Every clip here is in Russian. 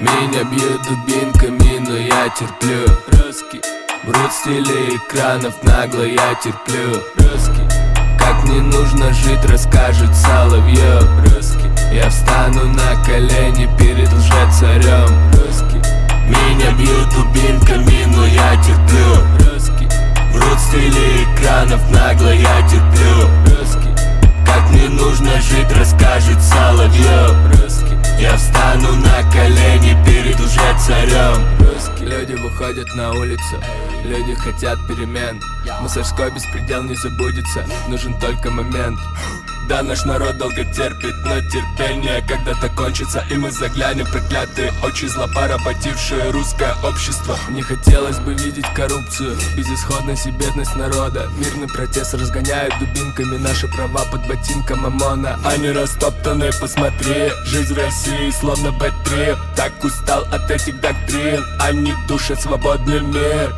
Меня бьют дубинками, но я терплю. Русский. Врут в стиле экранов, нагло я терплю. Русский. Как не нужно жить, расскажет Соловьев. Русский. Я встану на колени перед лжецарем. Русский. Меня бьют дубинками, но я терплю. Русский. Врут в стиле экранов, нагло я терплю. Русский. Как не нужно жить, расскажет Соловьев. Русский. Я встану на колени перед лжецарем. Русский. Люди выходят на улицу, люди хотят перемен. Мусорской беспредел не забудется, нужен только момент. Да, наш народ долго терпит, но терпение когда-то кончится, и мы заглянем в проклятые очи зла, поработившие русское общество. Не хотелось бы видеть коррупцию, безысходность и бедность народа. Мирный протест разгоняют дубинками наши права под ботинком ОМОНа. Они растоптаны, посмотри, жизнь в России словно бэт-трип. Так устал от этих доктрин, они душат свободный мир.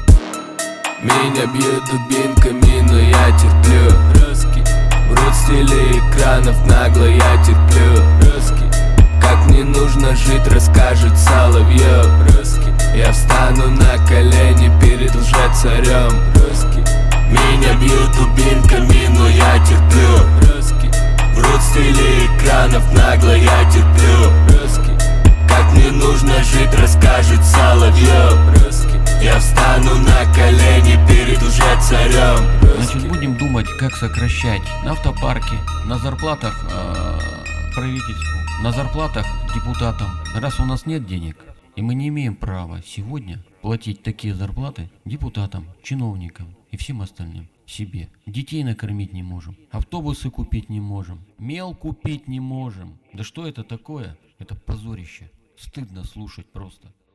Меня бьют дубинками, но я терплю. Русский. Врут в стиле экранов, нагло я терплю. Русский. Как не нужно жить, расскажет Соловьев. Русский. Я встану на колени перед лжецарем. Русский. Меня бьют дубинками, но я терплю. Русский. Врут в стиле экранов, нагло я терплю. Русский. Как не нужно жить, расскажет Соловьев. Русский. Я встану на колени перед лжецарем. Значит, будем думать, как сокращать на автопарке, на зарплатах правительству, на зарплатах депутатам. Раз у нас нет денег, и мы не имеем права сегодня платить такие зарплаты депутатам, чиновникам и всем остальным себе. Детей накормить не можем, автобусы купить не можем, мел купить не можем. Да что это такое? Это позорище. Стыдно слушать просто.